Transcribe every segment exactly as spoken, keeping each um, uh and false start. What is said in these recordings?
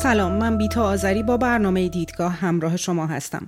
سلام، من بیتا آذری با برنامه دیدگاه همراه شما هستم.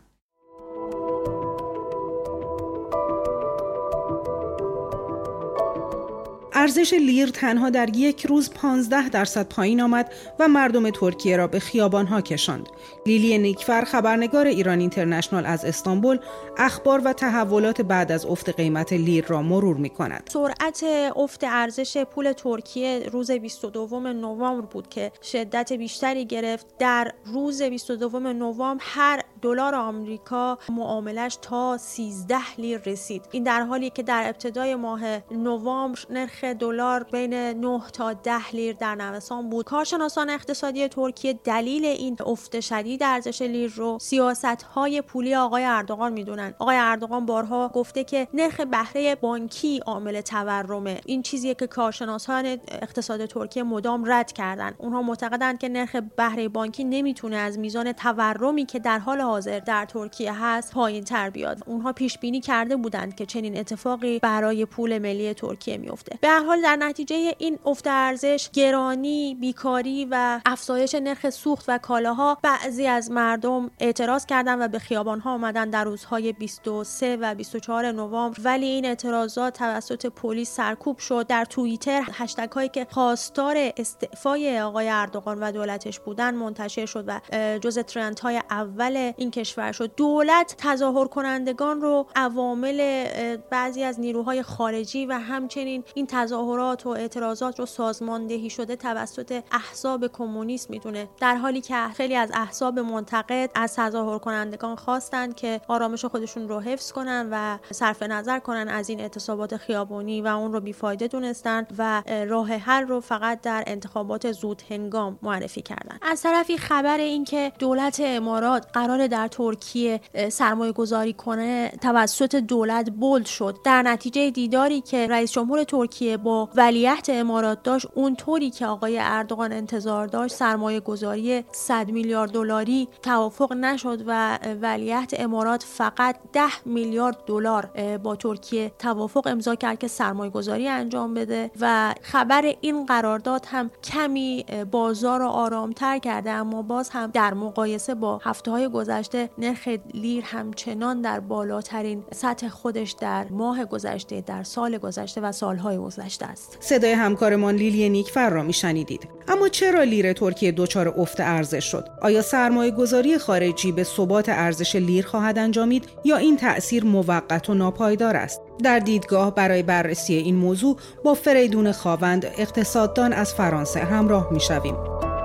ارزش لیر تنها در یک روز پانزده درصد پایین آمد و مردم ترکیه را به خیابان‌ها کشاند. لیلی نیکفر، خبرنگار ایران اینترنشنال از استانبول، اخبار و تحولات بعد از افت قیمت لیر را مرور می‌کند. سرعت افت ارزش پول ترکیه روز بیست و دوم نوامبر بود که شدت بیشتری گرفت. در روز بیست و دوم نوامبر هر دلار آمریکا معاملش تا سیزده لیر رسید. این در حالی که در ابتدای ماه نوامبر نرخ دلار بین نه تا ده لیر در نوسان بود. کارشناسان اقتصادی ترکیه دلیل این افت شدید ارزش لیر رو سیاست‌های پولی آقای اردوغان میدونن. آقای اردوغان بارها گفته که نرخ بهره بانکی عامل تورمه. این چیزیه که کارشناسان اقتصاد ترکیه مدام رد کردن. اونها معتقدند که نرخ بهره بانکی نمیتونه از میزان تورمی که در حال حاضر در ترکیه هست پایین‌تر بیاد. اونها پیش بینی کرده بودند که چنین اتفاقی برای پول ملی ترکیه میفته. به هر حال در نتیجه این افت ارزش، گرانی، بیکاری و افزایش نرخ سوخت و کالاها، بعضی از مردم اعتراض کردند و به خیابان‌ها آمدن در روزهای بیست و سه و بیست و چهار نوامبر، ولی این اعتراضات توسط پلیس سرکوب شد. در توییتر هشتگ هایی که خواستار استعفای آقای اردوغان و دولتش بودن منتشر شد و جزء ترندهای اول این کشور شد. دولت تظاهر کنندگان رو عوامل بعضی از نیروهای خارجی و همچنین این تظاهرات و اعتراضات رو سازماندهی شده توسط احزاب کمونیست میدونه، در حالی که خیلی از احزاب منتقد از تظاهر کنندگان خواستند که آرامش خودشون رو حفظ کنن و صرف نظر کنن از این اعتصابات خیابانی و اون رو بیفایده دونستن و راه حل رو فقط در انتخابات زود هنگام معرفی کردن. از طرفی خبر این که دولت امارات قرار در ترکیه سرمایه گذاری کنه توسط دولت بولد شد. در نتیجه دیداری که رئیس جمهور ترکیه با ولیعهد امارات داشت، اونطوری که آقای اردوغان انتظار داشت سرمایه گذاری صد میلیارد دلاری توافق نشد و ولیعهد امارات فقط ده میلیارد دلار با ترکیه توافق امضا کرد که سرمایه گذاری انجام بده و خبر این قرارداد هم کمی بازار رو آرامتر کرده، اما باز هم در مقایسه با هفته‌های گذشته نرخ لیر همچنان در بالاترین سطح خودش در ماه گذشته، در سال گذشته و سالهای گذشته است. صدای همکارمان لیلی نیکفر را میشنیدید. اما چرا لیر ترکیه دچار افت ارزش شد؟ آیا سرمایه گذاری خارجی به ثبات ارزش لیر خواهد انجامید یا این تأثیر موقت و ناپایدار است؟ در دیدگاه برای بررسی این موضوع با فریدون خاوند، اقتصاددان از فرانسه همراه میشویم.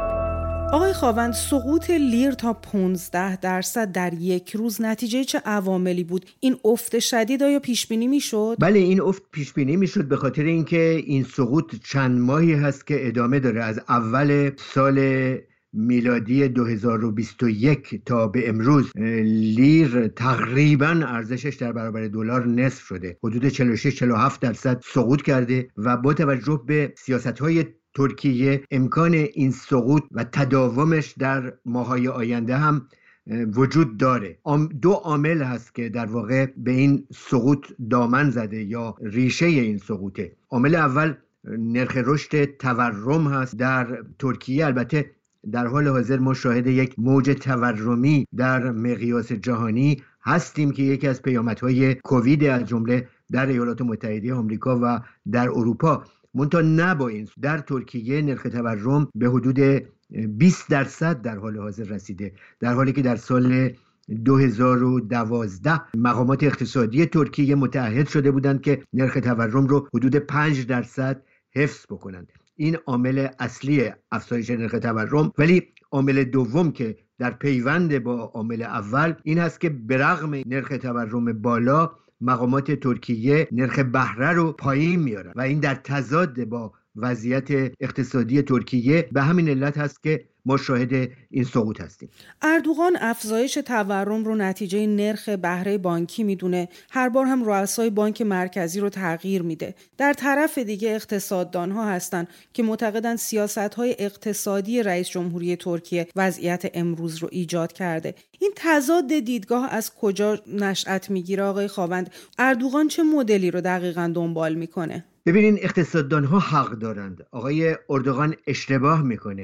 آقای خاوند، سقوط لیر تا پانزده درصد در یک روز نتیجه چه عواملی بود؟ این افت شدید آیا پیش بینی میشد؟ بله، این افت پیش بینی میشد به خاطر اینکه این سقوط چند ماهی هست که ادامه داره. از اول سال میلادی دو هزار و بیست و یک تا به امروز لیر تقریبا ارزشش در برابر دلار نصف شده، حدود چهل و شش چهل و هفت درصد سقوط کرده و با توجه به سیاست‌های ترکیه امکان این سقوط و تداومش در ماه‌های آینده هم وجود داره. دو عامل هست که در واقع به این سقوط دامن زده یا ریشه این سقوطه. عامل اول نرخ رشد تورم هست در ترکیه. البته در حال حاضر ما شاهد یک موج تورمی در مقیاس جهانی هستیم که یکی از پیامدهای کووید از جمله در ایالات متحده آمریکا و در اروپا. منتها نه با این در ترکیه نرخ تورم به حدود بیست درصد در حال حاضر رسیده، در حالی که در سال دو هزار و دوازده مقامات اقتصادی ترکیه متعهد شده بودند که نرخ تورم رو حدود پنج درصد حفظ بکنند. این عامل اصلی افزایش نرخ تورم. ولی عامل دوم که در پیوند با عامل اول این هست که برغم نرخ تورم بالا مقامات ترکیه نرخ بهره رو پایین میارن و این در تضاد با وضعیت اقتصادی ترکیه. به همین علت هست که ما شاهد این سقوط هستیم. اردوغان افزایش تورم رو نتیجه نرخ بهره بانکی میدونه. هر بار هم رؤسای بانک مرکزی رو تغییر میده. در طرف دیگه اقتصاددان ها هستن که معتقدن سیاست های اقتصادی رئیس جمهوری ترکیه وضعیت امروز رو ایجاد کرده. این تضاد دیدگاه از کجا نشأت میگیره آقای خاوند؟ اردوغان چه مدلی رو دقیقاً دنبال میکنه؟ ببینین، اقتصاددان ها حق دارند. آقای اردوغان اشتباه میکنه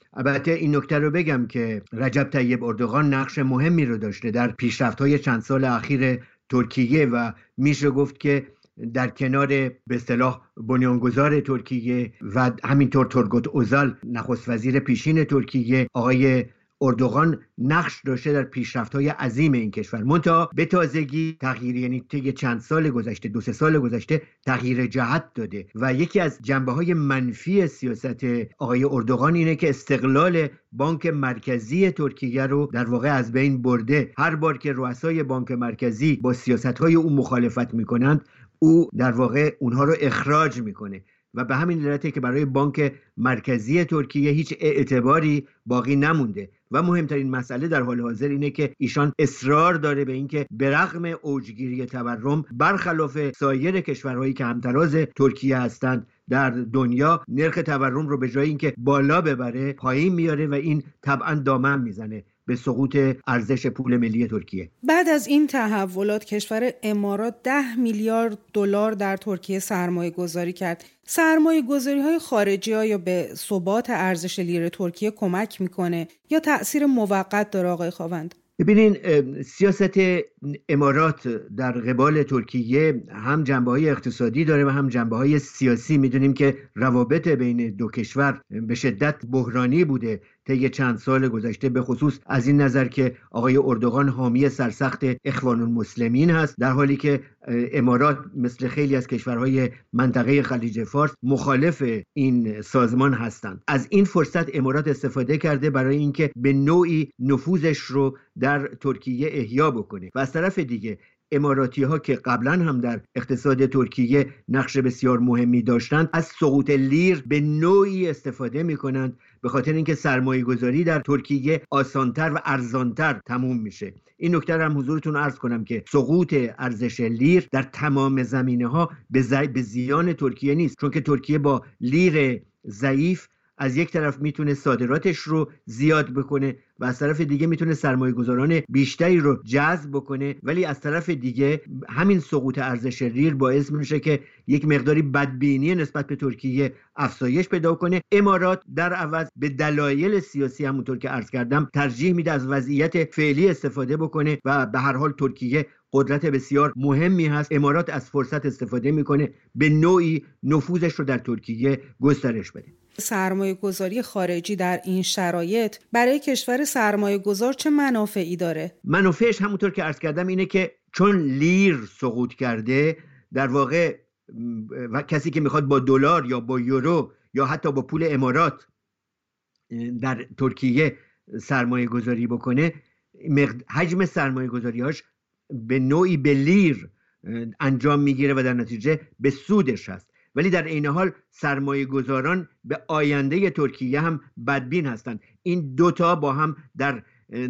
البته این نکته رو بگم که رجب طیب اردوغان نقش مهمی رو داشته در پیشرفت‌های چند سال اخیر ترکیه و میشه گفت که در کنار به اصطلاح بنیانگذار ترکیه و همینطور تورگوت اوزال نخست وزیر پیشین ترکیه، آقای اردوغان نقش داشته در پیشرفت‌های عظیم این کشور. منتها به تازگی تغییر، یعنی طی چند سال گذشته، دو سه سال گذشته تغییر جهت داده و یکی از جنبه‌های منفی سیاست آقای اردوغان اینه که استقلال بانک مرکزی ترکیه رو در واقع از بین برده. هر بار که رؤسای بانک مرکزی با سیاست‌های او مخالفت می‌کنند، او در واقع اونها رو اخراج میکنه و به همین علته که برای بانک مرکزی ترکیه هیچ اعتباری باقی نمونده. و مهمترین مسئله در حال حاضر اینه که ایشان اصرار داره به اینکه به رغم اوجگیری تورم، برخلاف سایر کشورهایی که همتراز ترکیه هستند در دنیا، نرخ تورم رو به جای اینکه بالا ببره پایین میاره و این طبعا دامن میزنه به سقوط ارزش پول ملی ترکیه. بعد از این تحولات کشور امارات ده میلیارد دلار در ترکیه سرمایه گذاری کرد. سرمایه گذاری های خارجی ها یا به ثبات ارزش لیر ترکیه کمک میکنه یا تأثیر موقت داره آقای خاوند؟ ببینین، سیاست امارات در قبال ترکیه هم جنبه‌های اقتصادی داره و هم جنبه‌های سیاسی. میدونیم که روابط بین دو کشور به شدت بحرانی بوده طی چند سال گذشته، به خصوص از این نظر که آقای اردوغان حامی سرسخت اخوان المسلمین هست، در حالی که امارات مثل خیلی از کشورهای منطقه خلیج فارس مخالف این سازمان هستند. از این فرصت امارات استفاده کرده برای اینکه به نوعی نفوذش رو در ترکیه احیا بکنه و از طرف دیگه اماراتی ها که قبلا هم در اقتصاد ترکیه نقش بسیار مهمی داشتند، از سقوط لیر به نوعی استفاده می کنند به خاطر اینکه سرمایه گذاری در ترکیه آسانتر و ارزانتر تموم میشه. این نکته هم حضورتون عرض کنم که سقوط ارزش لیر در تمام زمینه ها به, زی... به زیان ترکیه نیست، چون که ترکیه با لیر ضعیف از یک طرف میتونه صادراتش رو زیاد بکنه و از طرف دیگه میتونه سرمایه گذاران بیشتری رو جذب بکنه، ولی از طرف دیگه همین سقوط ارزش لیر باعث میشه که یک مقداری بدبینی نسبت به ترکیه افزایش پیدا کنه. امارات در عوض به دلایل سیاسی همونطور که عرض کردم ترجیح میده از وضعیت فعلی استفاده بکنه و به هر حال ترکیه قدرت بسیار مهمی هست. امارات از فرصت استفاده میکنه به نوعی نفوذش رو در ترکیه گسترش بده. سرمایه گذاری خارجی در این شرایط برای کشور سرمایه گذار چه منافعی داره؟ منافعش همونطور که عرض کردم اینه که چون لیر سقوط کرده، در واقع و کسی که میخواد با دلار یا با یورو یا حتی با پول امارات در ترکیه سرمایه گذاری بکنه، حجم سرمایه گذاری هاش به نوعی به لیر انجام میگیره و در نتیجه به سودش هست. ولی در این حال سرمایه گذاران به آینده ترکیه هم بدبین هستند. این دوتا با هم در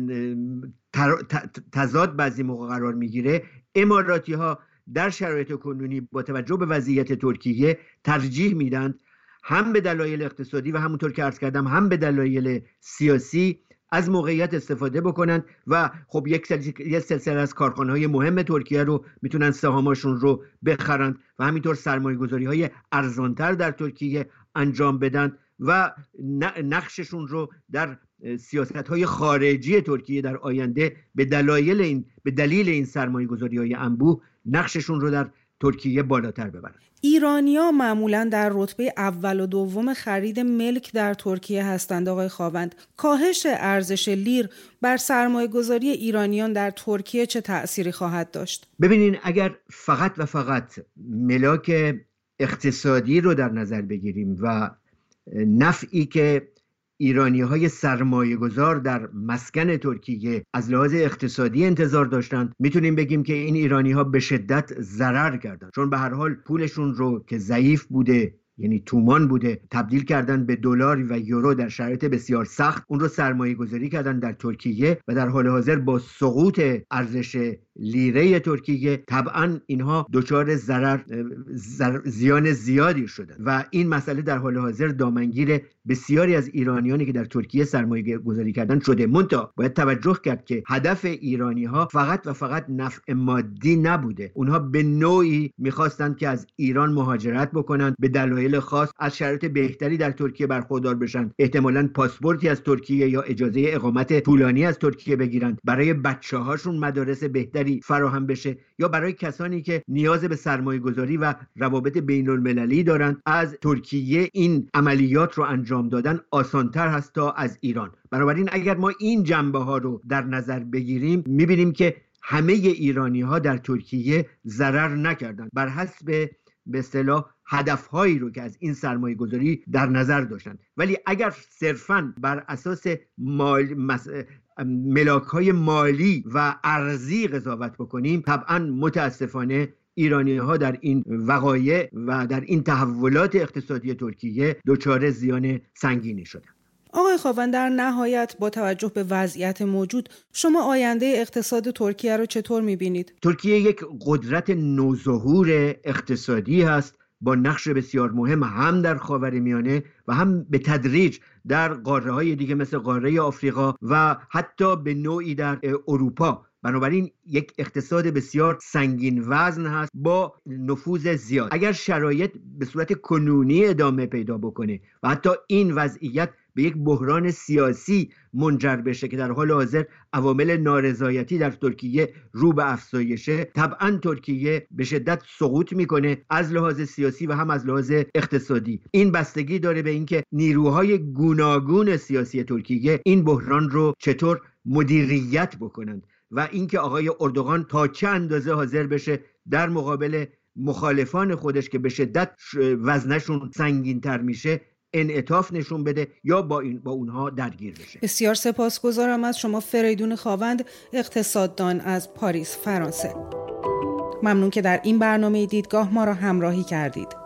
تضاد بعضی موقع قرار میگیره. اماراتی ها در شرایط کنونی با توجه به وضعیت ترکیه ترجیح میدن هم به دلایل اقتصادی و همونطور که عرض کردم هم به دلایل سیاسی از موقعیت استفاده بکنن و خب یک سلسله از کارخانه‌های مهم ترکیه رو میتونن سهاماشون رو بخرن و همینطور سرمایه‌گذاری‌های ارزانتر در ترکیه انجام بدن و نقششون رو در سیاست‌های خارجی ترکیه در آینده به دلایل این به دلیل این سرمایه‌گذاری‌های انبوه نقششون رو در ترکیه بالاتر ببرن. ایرانی‌ها معمولاً در رتبه اول و دوم خرید ملک در ترکیه هستند آقای خاوند. کاهش ارزش لیر بر سرمایه‌گذاری ایرانیان در ترکیه چه تأثیری خواهد داشت؟ ببینین، اگر فقط و فقط ملاک اقتصادی رو در نظر بگیریم و نفعی که ایرانی‌های سرمایه‌گذار در مسکن ترکیه از لحاظ اقتصادی انتظار داشتند، میتونیم بگیم که این ایرانی‌ها به شدت ضرر کردند، چون به هر حال پولشون رو که ضعیف بوده، یعنی تومان بوده، تبدیل کردن به دلار و یورو در شرایط بسیار سخت، اون رو سرمایه گذاری کردن در ترکیه و در حال حاضر با سقوط ارزش لیره ترکیه، طبعا اینها دچار ضرر زیان زیادی شدن و این مسئله در حال حاضر دامنگیر بسیاری از ایرانیانی که در ترکیه سرمایه گذاری کردن شده. منتها باید توجه کرد که هدف ایرانی ها فقط و فقط نفع مادی نبوده. اونها به نوعی میخواستند که از ایران مهاجرت بکنن، به دلایل خاص از شرایط بهتری در ترکیه برخوردار بشن، احتمالاً پاسپورتی از ترکیه یا اجازه اقامت طولانی از ترکیه بگیرن، برای بچه‌هاشون مدارس بهتری فراهم بشه، یا برای کسانی که نیاز به سرمایه گذاری و روابط بین المللی دارن از ترکیه این عملیات رو انجام دادن آسانتر هست تا از ایران. بنابراین اگر ما این جنبه ها رو در نظر بگیریم میبینیم که همه ایرانی ها در ترکیه ضرر نکردن، بر حسب به اصطلاح هدفهایی رو که از این سرمایه گذاری در نظر داشتن. ولی اگر صرفاً بر اساس مال مس... ملاک‌های مالی و ارزی قضاوت بکنیم، طبعاً متاسفانه ایرانی ها در این وقایع و در این تحولات اقتصادی ترکیه دچار زیان سنگینی شدند. آقای خاوند، در نهایت با توجه به وضعیت موجود شما آینده اقتصاد ترکیه رو چطور می‌بینید؟ ترکیه یک قدرت نوظهور اقتصادی هست با نقش بسیار مهم هم در خاورمیانه و هم به تدریج در قاره‌های دیگه مثل قاره آفریقا و حتی به نوعی در اروپا. بنابراین یک اقتصاد بسیار سنگین وزن هست با نفوذ زیاد. اگر شرایط به صورت کنونی ادامه پیدا بکنه و حتی این وضعیت به یک بحران سیاسی منجر بشه که در حال حاضر عوامل نارضایتی در ترکیه رو به افزایشه، طبعا ترکیه به شدت سقوط میکنه از لحاظ سیاسی و هم از لحاظ اقتصادی. این بستگی داره به اینکه نیروهای گوناگون سیاسی ترکیه این بحران رو چطور مدیریت بکنند و اینکه آقای اردوغان تا چه اندازه حاضر بشه در مقابل مخالفان خودش که به شدت وزنشون سنگین‌تر میشه انعطاف نشون بده یا با این با اونها درگیر بشه. بسیار سپاسگزارم از شما فریدون خاوند، اقتصاددان از پاریس، فرانسه. ممنون که در این برنامه دیدگاه ما را همراهی کردید.